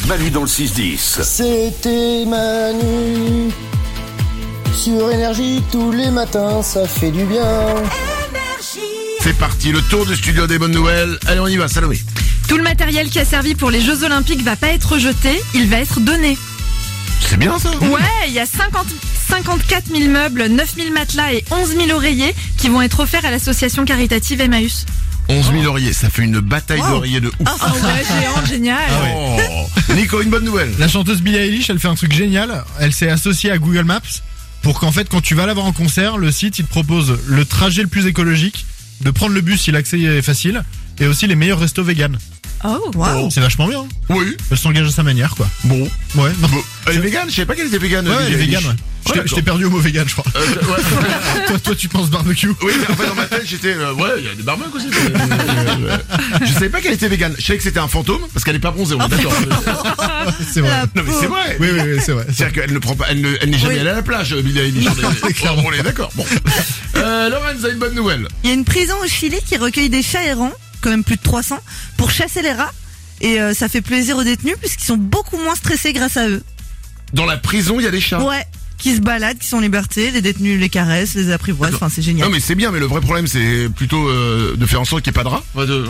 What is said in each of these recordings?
Manu dans le 6-10. C'était Manu. Sur Énergie, tous les matins, ça fait du bien. C'est parti, le tour du studio des bonnes nouvelles. Allez, on y va, Salomé. Tout le matériel qui a servi pour les Jeux Olympiques va pas être jeté, il va être donné. C'est bien ça. Ouais, il y a 54 000 meubles, 9 000 matelas et 11 000 oreillers qui vont être offerts à l'association caritative Emmaüs. 11 000 oreillers, ça fait une bataille d'oreillers de ouf. Ah ouais, géant, génial. Oh. Nico, une bonne nouvelle. La chanteuse Billie Eilish, elle fait un truc génial. Elle s'est associée à Google Maps pour qu'en fait, quand tu vas la voir en concert, le site, il te propose le trajet le plus écologique, de prendre le bus si l'accès est facile, et aussi les meilleurs restos vegan. Oh, wow. C'est vachement bien. Oui. Elle s'engage à sa manière, quoi. Bon. Ouais. Non. Bon. Elle est végane, je savais pas qu'elle était végane. Ouais, elle est végane, ouais. Je t'ai perdu au mot vegan, je crois. Ouais. toi, tu penses barbecue. Oui, mais en fait, dans ma tête, j'étais... ouais, il y a des barbecues aussi. Je savais pas qu'elle était végane. Je savais que c'était un fantôme, parce qu'elle est pas bronzée, on est d'accord. C'est vrai. Non, mais c'est vrai. Oui, c'est vrai. C'est-à-dire qu'elle ne prend pas, elle n'est jamais allée à la plage, Billie Eilish. On est d'accord. Bon. Laurence a une bonne nouvelle. Il y a une prison au Chili qui recueille des chats errants, quand même plus de 300, pour chasser les rats. Et ça fait plaisir aux détenus puisqu'ils sont beaucoup moins stressés grâce à eux. Dans la prison, il y a des chats. Ouais, qui se baladent, qui sont en liberté, les détenus les caressent, les apprivoisent, enfin c'est génial. Non mais c'est bien, mais le vrai problème c'est plutôt de faire en sorte qu'il n'y ait pas de rats.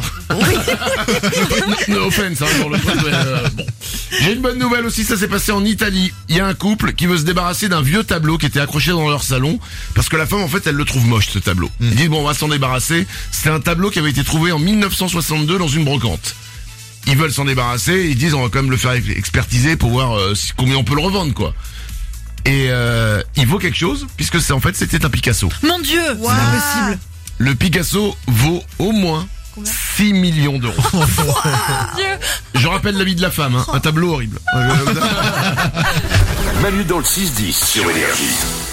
No offense, hein, pour le truc, mais, bon. J'ai une bonne nouvelle aussi, ça s'est passé en Italie. Il y a un couple qui veut se débarrasser d'un vieux tableau qui était accroché dans leur salon, parce que la femme en fait elle le trouve moche ce tableau. Ils disent bon on va s'en débarrasser. C'était un tableau qui avait été trouvé en 1962 dans une brocante. Ils veulent s'en débarrasser, ils disent on va quand même le faire expertiser pour voir combien on peut le revendre quoi. Et il vaut quelque chose puisque c'est en fait c'était un Picasso. Mon Dieu, c'est pas possible. Le Picasso vaut au moins 6 millions d'euros. Je rappelle la vie de la femme, hein, un tableau horrible. Manu dans le 6-10 sur Énergie.